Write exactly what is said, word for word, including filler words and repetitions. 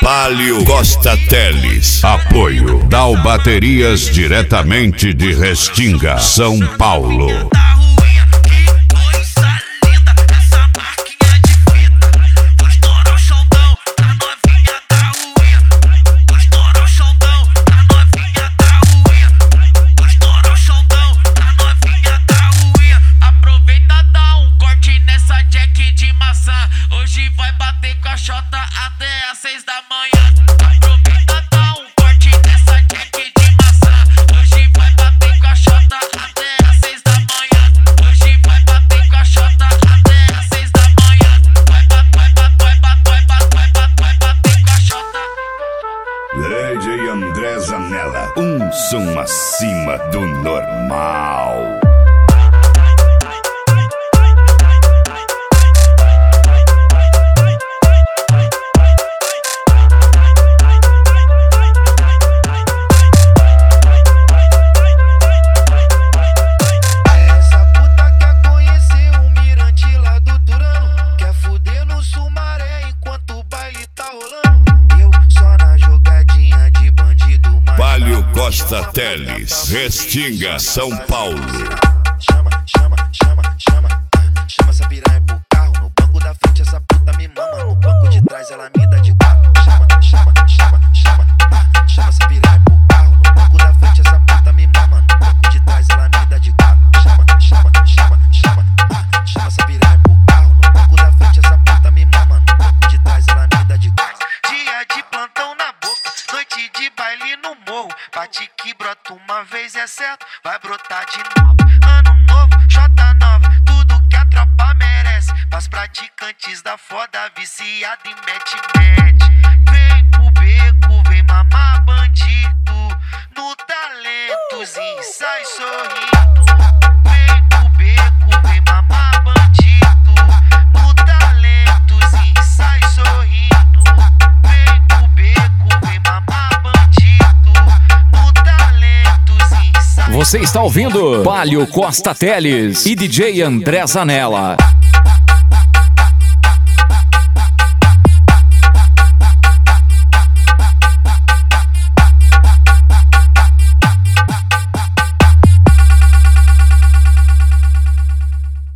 Palio Costa Teles. Apoio Dal Baterias, diretamente de Restinga, São Paulo. Hoje vai bater com a chota até às seis da manhã. Aproveita, dá um corte nessa jack de maçã. Hoje vai bater com a chota até às seis da manhã. Hoje vai bater com a chota até às seis da manhã. Vai bater, vai bater, vai bater, vai bater, vai bater com a chota. D J André Zanella, um som acima do normal. Palio Costa Teles, Restinga, São Paulo. Chama, chama, chama, chama. Chama essa piranha pro carro. No banco da frente essa puta me mama. No banco de trás ela me dá de carro. Chama, chama, chama, chama. Chama essa piranha pro carro. No banco da frente essa puta me mama. No banco de trás ela me dá de carro. Chama, chama, chama, chama. Chama essa piranha pro carro. No banco da frente essa puta me mama. No banco de trás ela me dá de carro. Dia de plantão na boca, noite de baile no morro. Bate que brota uma vez é certo, vai brotar de novo. Ano novo, Jota nova, tudo que a tropa merece. Pras praticantes da foda, viciada em mete-mete. Vem pro beco, vem mamar bandido. No talentos e sai sorrindo. Vem pro beco, vem mamar bandido. No talentos e sai sorrindo. Vem pro beco, vem mamar bandido. No talentos e sai. Você está ouvindo Palio Costa Teles e D J André Zanella.